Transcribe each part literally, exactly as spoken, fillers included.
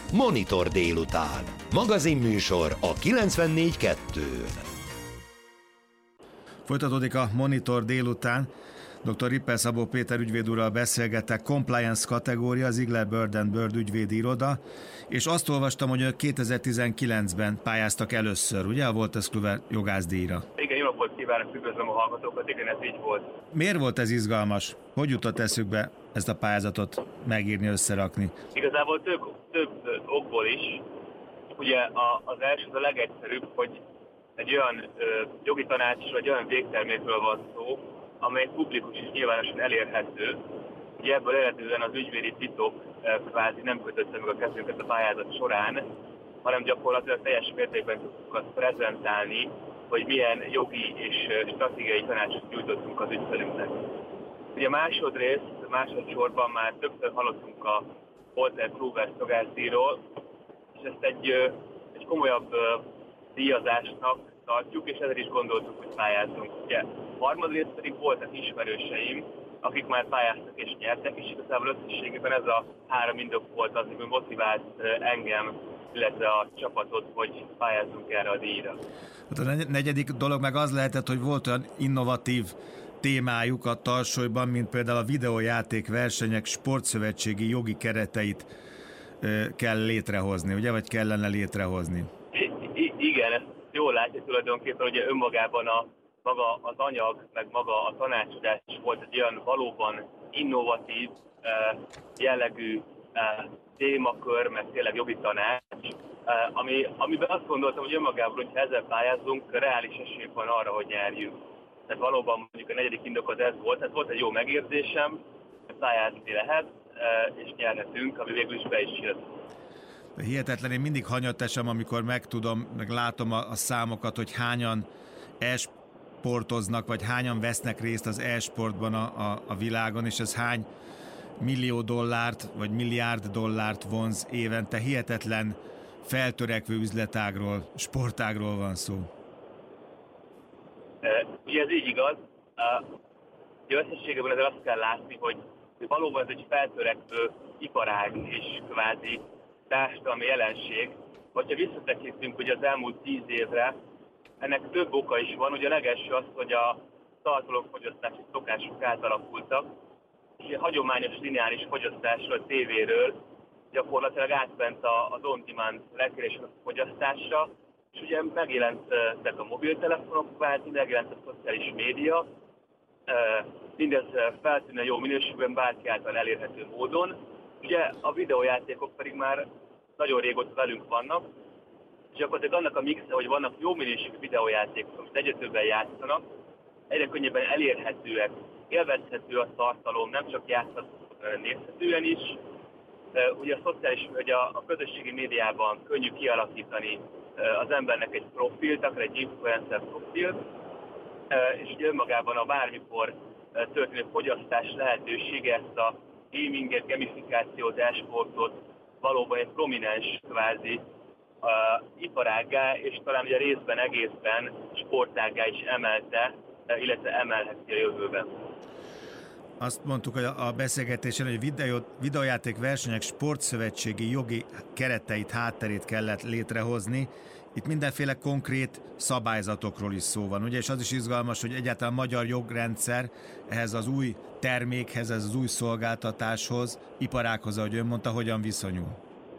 Monitor délután. Magazinműsor a kilencvennégy kettőn. Folytatódik a Monitor délután. doktor Rippel Szabó Péter ügyvéd úrral beszélgetek, compliance kategória, az Ziegler Bird and Bird ügyvédi iroda, és azt olvastam, hogy kétezer-tizenkilencben pályáztak először, ugye, a Wolters Kluwer jogászdíjra? Igen, jó napot kívánok, üdvözlöm a hallgatókat, igen, ez így volt. Miért volt ez izgalmas? Hogy jutott eszükbe ezt a pályázatot megírni, összerakni? Igazából több, több okból is. Ugye az első, az a legegyszerűbb, hogy egy olyan ö, jogi tanács, vagy olyan végtermékről van szó, amely publikus és nyilvánosan elérhető. Ugye ebből eredően az ügyvédi titok kvázi nem kötötte meg a kezünket a pályázat során, hanem gyakorlatilag teljes mértékben tudtuk azt prezentálni, hogy milyen jogi és stratégiai tanácsot nyújtottunk az ügyfelünknek. Ugye másodrészt, másodszorban már többször hallottunk a Wolters Kluwer jogászdíjról, és ezt egy, egy komolyabb díjazásnak tartjuk, és ezért is gondoltuk, hogy pályázunk. Ugye harmadrészt pedig voltak ismerőseim, akik már pályáztak és nyertek, és igazából összességében ez a három indok volt az, ami motivált engem, illetve a csapatot, hogy pályázzunk erre a díjra. Hát a negyedik dolog meg az lehetett, hogy volt olyan innovatív témájuk a tarsolyban, mint például a videójáték versenyek sportszövetségi jogi kereteit kell létrehozni, ugye, vagy kellene létrehozni? I- I- igen, ezt jól látja tulajdonképpen, ugye önmagában a maga az anyag, meg maga a tanácsadás volt egy olyan valóban innovatív jellegű témakör, meg tényleg jogi tanács, ami, amiben azt gondoltam, hogy önmagában, hogyha ezzel pályázunk, reális esélyünk van arra, hogy nyerjünk. Tehát valóban mondjuk a negyedik indok az ez volt, tehát volt egy jó megérzésem, hogy pályázni lehet, és nyerhetünk, ami végül is be is jött. Hihetetlen, én mindig hanyattesem, amikor megtudom, meg látom a, a számokat, hogy hányan e-sportoznak, vagy hányan vesznek részt az e-sportban a, a, a világon, és ez hány millió dollárt, vagy milliárd dollárt vonz évente. Hihetetlen feltörekvő üzletágról, sportágról van szó. Ugye ez így igaz. Ugye összességében ezzel azt kell látni, hogy valóban ez egy feltörekvő iparág és kvázi társadalmi jelenség. Hogyha visszatekintünk hogy az elmúlt tíz évre, ennek több oka is van. Ugye a legelső az, hogy a tartalomfogyasztási szokások átalakultak, és a hagyományos lineáris fogyasztásról, tévéről gyakorlatilag átment az on-demand lekérés fogyasztásra, és ugye megjelentek a mobiltelefonok, kvázi megjelent a szociális média, mindez feltűnően jó minőségben, bárki által elérhető módon. Ugye a videójátékok pedig már nagyon régóta velünk vannak, és gyakorlatilag annak a mixe, hogy vannak jó minőségű videójátékok, amit egyre többen játszanak, egyre könnyebben elérhetőek, élvezhető a tartalom, nem csak játszható, nézhetően is. Ugye a szociális, ugye a közösségi médiában könnyű kialakítani az embernek egy profilt, akár egy influencer profilt, és ugye önmagában a bármikor történő fogyasztás lehetősége ezt a gaminget, gamifikációt, e-sportot valóban egy prominens kvázi uh, iparággá, és talán ugye részben egészben sportággá is emelte, illetve emelheti a jövőben. Azt mondtuk, hogy a beszélgetésen, hogy videó, videójáték versenyek sportszövetségi jogi kereteit, hátterét kellett létrehozni. Itt mindenféle konkrét szabályzatokról is szó van, ugye? És az is izgalmas, hogy egyáltalán a magyar jogrendszer ehhez az új termékhez, ez az új szolgáltatáshoz, iparághoz, ahogy ön mondta, hogyan viszonyul?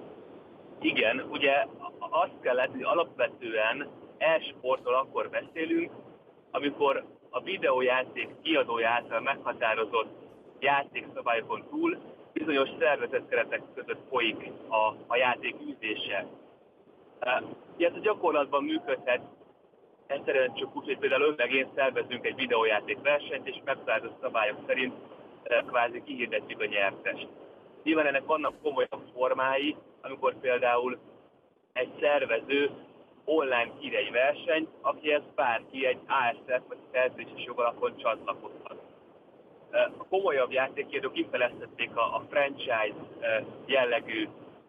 Igen, ugye azt kell látni, hogy alapvetően e-sportról akkor beszélünk, amikor a videójáték kiadója által meghatározott játékszabályokon túl bizonyos szervezett keretek között folyik a, a játék űzése. Ugye ez a gyakorlatban működhet, egyszerűen csak úgy, hogy például ön meg én szervezünk egy videójáték versenyt, és meghatározott szabályok szerint kvázi kihirdetjük a nyertest. Nyilván ennek vannak komolyabb formái, amikor például egy szervező online kír egy versenyt, akihez bárki egy á es ef vagy szerződéses jogalapon csatlakozhat. A komolyabb játékkiadók kifejlesztették a, a franchise jellegű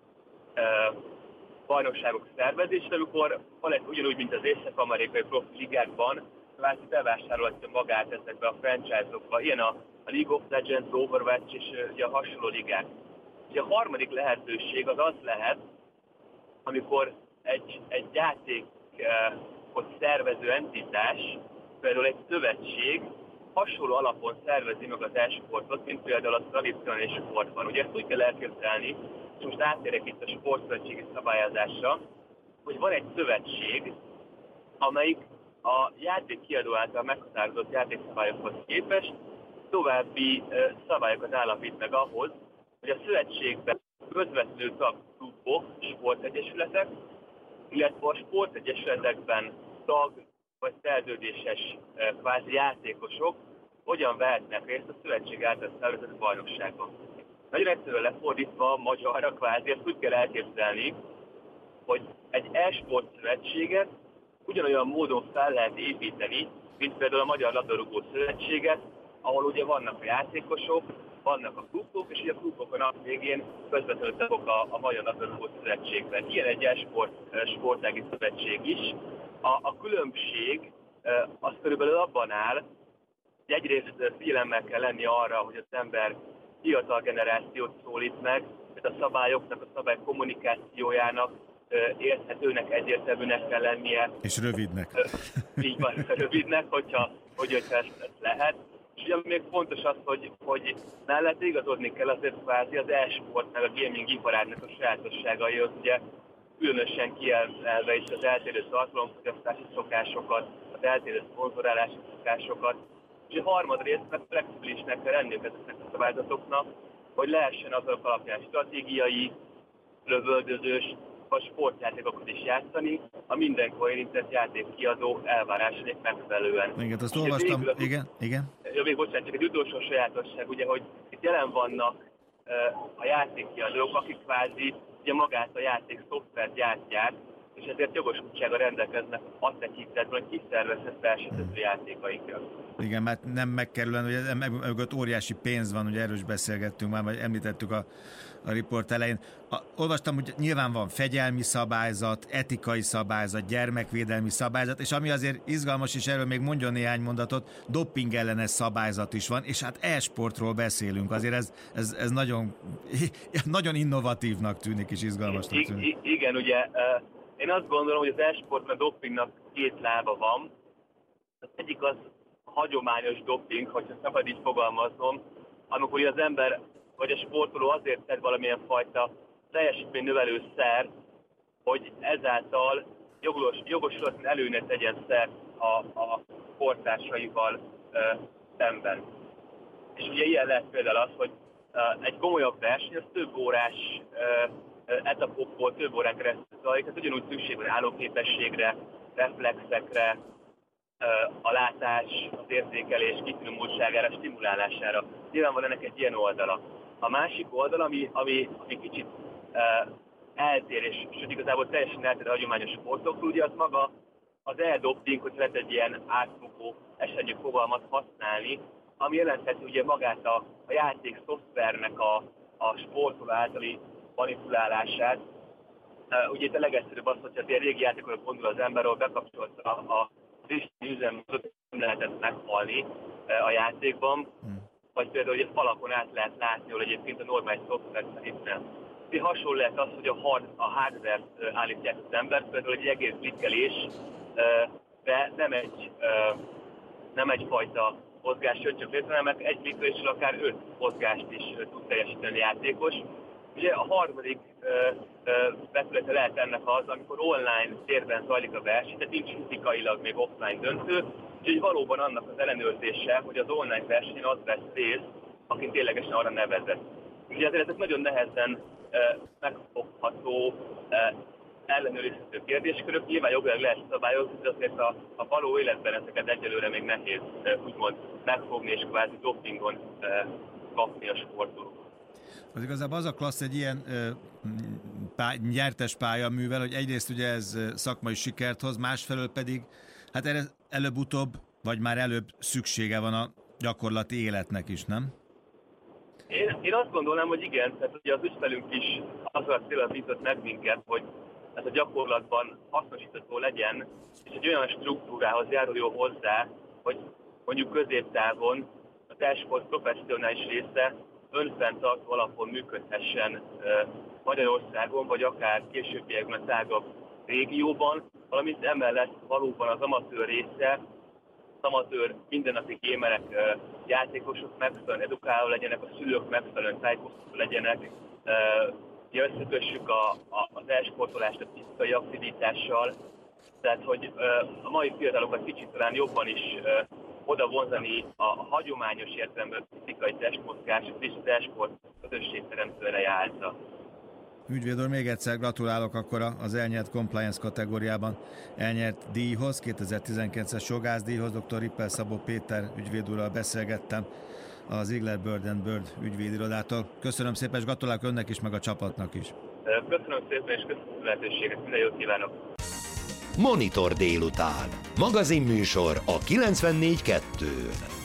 bajnokságok szervezését, amikor van egy ugyanúgy, mint az észak-amerikai profi ligákban, kvázi bevásárolhatja magát ezekbe a franchise-okba. Ilyen a, a League of Legends, Overwatch és ugye a hasonló ligák. Ugye a harmadik lehetőség az az lehet, amikor egy, egy játékot szervező entitás, például egy szövetség hasonló alapon szervezi meg az e-sportot, mint például a tradicionális sportban. Ugye ezt úgy kell elképzelni, és most áttérek itt a sportszövetségi szabályozásra, hogy van egy szövetség, amelyik a játékkiadó által meghatározott játékszabályokhoz képest további szabályokat állapít meg ahhoz, hogy a szövetségben közvetlenül tag klubok, sportegyesületek, illetve a sportegyesületekben tag vagy szerződéses kvázi játékosok hogyan vehetnek részt a szövetség által szervezett bajnokságban. Nagyon egyszerűen lefordítva magyarra kvázi, ezt úgy kell elképzelni, hogy egy e-sport szövetséget ugyanolyan módon fel lehet építeni, mint például a Magyar Labdarúgó Szövetséget, ahol ugye vannak a játékosok, vannak a klubok, és ugye a klubok a nap végén közvetlenül tagok a, a Magyar Labdarúgó Szövetségben. Ilyen egy e-sport sportági szövetség is. A, a különbség az körülbelül abban áll, hogy egyrészt figyelemmel kell lenni arra, hogy az ember fiatal generációt szólít meg, tehát a szabályoknak, a szabály kommunikációjának érthetőnek, egyértelműnek kell lennie. És rövidnek. Így van, rövidnek, hogyha, hogy ezt, ezt lehet. És ugye még fontos az, hogy, hogy mellett igazodni kell azért kvázi az e-sport, meg a gaming iparágnak a sajátosságaihoz, ugye különösen kielve is az eltérő tartalomfogyasztási szokásokat, az eltérő szponzorálási szokásokat, és a harmadrészt meg flexibilisnek kell lenniük ezeknek a szabályzatoknak, hogy lehessen azok alapján stratégiai, lövöldözős, vagy sportjátékokat is játszani, a mindenkor érintett játékkiadó elvárásainak megfelelően. Igen, azt olvastam, végül, igen, igen. Ja, még bocsánat, csak egy utolsó sajátosság, ugye, hogy itt jelen vannak uh, a játékkiadók, akik kvázi ugye magát a játék szoftvert gyártják, és ezért jogosultsága rendelkeznek a tekintetben, hogy kiszervezhet versenyző játékaikra. Igen, mert nem megkerülően, hogy ez mögött óriási pénz van, ugye erről is beszélgettünk már, vagy említettük a, a riport elején. A, olvastam, hogy nyilván van fegyelmi szabályzat, etikai szabályzat, gyermekvédelmi szabályzat, és ami azért izgalmas, és erről még mondjon néhány mondatot, doping ellenes szabályzat is van, és hát e-sportról beszélünk, azért ez, ez, ez nagyon, nagyon innovatívnak tűnik, és izgalmasnak tűnik. I, I, igen, ugye én azt gondolom, hogy az e-sportban a dopingnak két lába van. Az egyik az hagyományos doping, hogyha szabad így fogalmaznom, amikor az ember vagy a sportoló azért tett valamilyen fajta teljesítménynövelő szert, hogy ezáltal jogos, jogosulatlan előnyre tegyen szert a, a sporttársaival ö, szemben. És ugye ilyen lehet például az, hogy ö, egy komolyabb verseny, az több órás ö, etapokból több órán keresztül zajlik, tehát ugyanúgy szükség van állóképességre, reflexekre, a látás, az érzékelés kifinomultságára, stimulálására. Nyilván van ennek egy ilyen oldala. A másik oldal, ami, ami, ami kicsit uh, eltér, és sőt igazából teljesen eltér a hagyományos sportoktól, ugye az maga az e-doping, hogy lehet egy ilyen átfogó esetjű fogalmat használni, ami jelentheti ugye magát a, a játék szoftvernek a, a sportoló általi manipulálását. Uh, ugye itt a legegyszerűbb az, hogyha azért régi játékokra gondol az ember, ahol bekapcsolta a, a friss üzemmódot, nem lehetett meghalni uh, a játékban, hmm. vagy például, hogy a falakon át lehet látni, hogy egyébként a normális szoftver szerint nem. De hasonló lehet az, hogy a, hard, a hardware-t uh, állítják az ember, például egy egész klikkelés, uh, de nem egy, uh, nem egyfajta mozgást jön csak létre, hanem egy klikkeléssel akár öt mozgást is uh, tud teljesíteni a játékos. Ugye a harmadik vetülete lehet ennek az, amikor online térben zajlik a verseny, tehát nincs fizikailag még offline döntő, úgyhogy valóban annak az ellenőrzése, hogy az online versenyen az vesz részt, aki ténylegesen arra nevezett. Ugye ezért ezek nagyon nehezen uh, megfogható, uh, ellenőrizhető kérdéskörök, nyilván jogilag lehet szabályozni, de azért a, a való életben ezeket egyelőre még nehéz uh, úgymond megfogni és kvázi dopingon uh, kapni a sportolók. Az igazából az a klassz egy ilyen pá, nyertes pályaművel, hogy egyrészt ugye ez szakmai sikert hoz, másfelől pedig hát erre előbb-utóbb, vagy már előbb szüksége van a gyakorlati életnek is, nem? Én, én azt gondolom, hogy igen, tehát ugye az ügyfelünk is azzal a célral bízott meg minket, hogy ez a gyakorlatban hasznosítható legyen, és egy olyan struktúrához járuljon hozzá, hogy mondjuk középtávon a e-sport professzionális része önfenntartó alapon működhessen Magyarországon, vagy akár későbbiekben a tágabb régióban, valamint emellett valóban az amatőr része, az amatőr mindennapi gémerek, játékosok megfelelően edukálva legyenek, a szülők megfelelően tájékoztatva legyenek, összekössük a, a, az elsportolást a fizikai aktivitással, tehát hogy a mai fiatalokat kicsit talán jobban is oda vonzani a hagyományos értelemben fizikai testmozgás és az e-sport közösségteremtő ereje által. Ügyvéd úr, még egyszer gratulálok akkor az elnyert compliance kategóriában elnyert díjhoz, kétezer-tizenkilences jogászdíjhoz. dr. Rippel Szabó Péter ügyvéd úrral beszélgettem az Ziegler Bird and Bird ügyvédirodától. Köszönöm szépen, és gratulálok önnek is, meg a csapatnak is. Köszönöm szépen, és köszönöm a lehetőséget. Minden jót kívánok! Monitor délután. Magazinműsor a kilencvennégy kettőn.